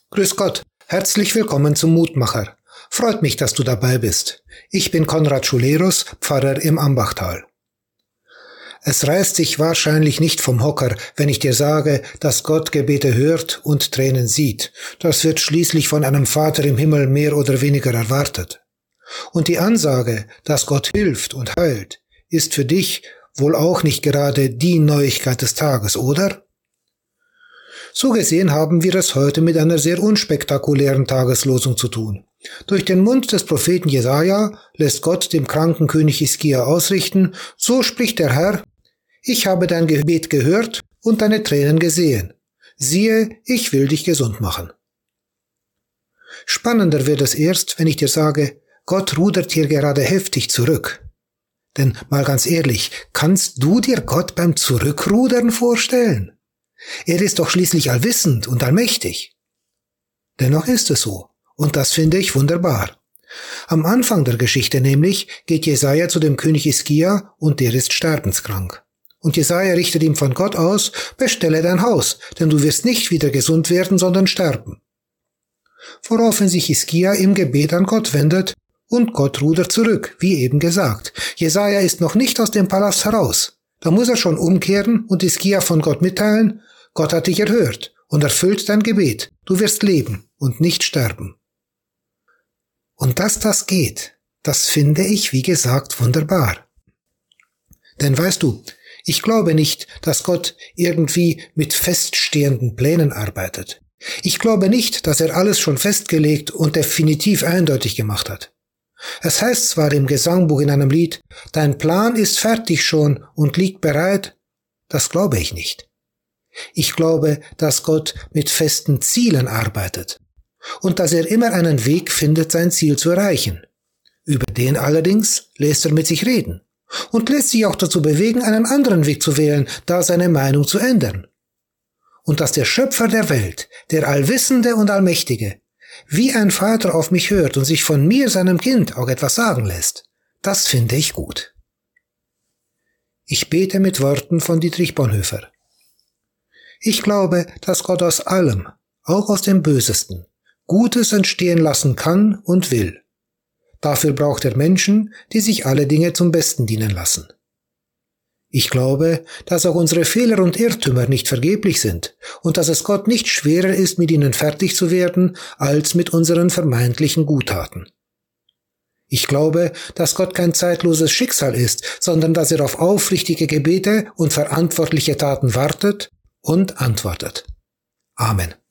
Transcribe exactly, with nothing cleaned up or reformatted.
Grüß Gott, herzlich willkommen zum Mutmacher. Freut mich, dass du dabei bist. Ich bin Konrad Schulerus, Pfarrer im Ambachtal. Es reißt sich wahrscheinlich nicht vom Hocker, wenn ich dir sage, dass Gott Gebete hört und Tränen sieht. Das wird schließlich von einem Vater im Himmel mehr oder weniger erwartet. Und die Ansage, dass Gott hilft und heilt, ist für dich wohl auch nicht gerade die Neuigkeit des Tages, oder? So gesehen haben wir es heute mit einer sehr unspektakulären Tageslosung zu tun. Durch den Mund des Propheten Jesaja lässt Gott dem kranken König Hiskia ausrichten: So spricht der Herr: Ich habe dein Gebet gehört und deine Tränen gesehen. Siehe, ich will dich gesund machen. Spannender wird es erst, wenn ich dir sage, Gott rudert hier gerade heftig zurück. Denn mal ganz ehrlich, kannst du dir Gott beim Zurückrudern vorstellen? Er ist doch schließlich allwissend und allmächtig. Dennoch ist es so, und das finde ich wunderbar. Am Anfang der Geschichte nämlich geht Jesaja zu dem König Hiskia und der ist sterbenskrank. Und Jesaja richtet ihm von Gott aus: Bestelle dein Haus, denn du wirst nicht wieder gesund werden, sondern sterben. Woraufhin sich Hiskia im Gebet an Gott wendet und Gott rudert zurück, wie eben gesagt. Jesaja ist noch nicht aus dem Palast heraus. Da muss er schon umkehren und Hiskia von Gott mitteilen: Gott hat dich erhört und erfüllt dein Gebet. Du wirst leben und nicht sterben. Und dass das geht, das finde ich, wie gesagt, wunderbar. Denn weißt du, ich glaube nicht, dass Gott irgendwie mit feststehenden Plänen arbeitet. Ich glaube nicht, dass er alles schon festgelegt und definitiv eindeutig gemacht hat. Es heißt zwar im Gesangbuch in einem Lied: Dein Plan ist fertig schon und liegt bereit. Das glaube ich nicht. Ich glaube, dass Gott mit festen Zielen arbeitet und dass er immer einen Weg findet, sein Ziel zu erreichen. Über den allerdings lässt er mit sich reden und lässt sich auch dazu bewegen, einen anderen Weg zu wählen, da seine Meinung zu ändern. Und dass der Schöpfer der Welt, der Allwissende und Allmächtige, wie ein Vater auf mich hört und sich von mir, seinem Kind, auch etwas sagen lässt, das finde ich gut. Ich bete mit Worten von Dietrich Bonhoeffer. Ich glaube, dass Gott aus allem, auch aus dem Bösesten, Gutes entstehen lassen kann und will. Dafür braucht er Menschen, die sich alle Dinge zum Besten dienen lassen. Ich glaube, dass auch unsere Fehler und Irrtümer nicht vergeblich sind und dass es Gott nicht schwerer ist, mit ihnen fertig zu werden, als mit unseren vermeintlichen Guttaten. Ich glaube, dass Gott kein zeitloses Schicksal ist, sondern dass er auf aufrichtige Gebete und verantwortliche Taten wartet und antwortet. Amen.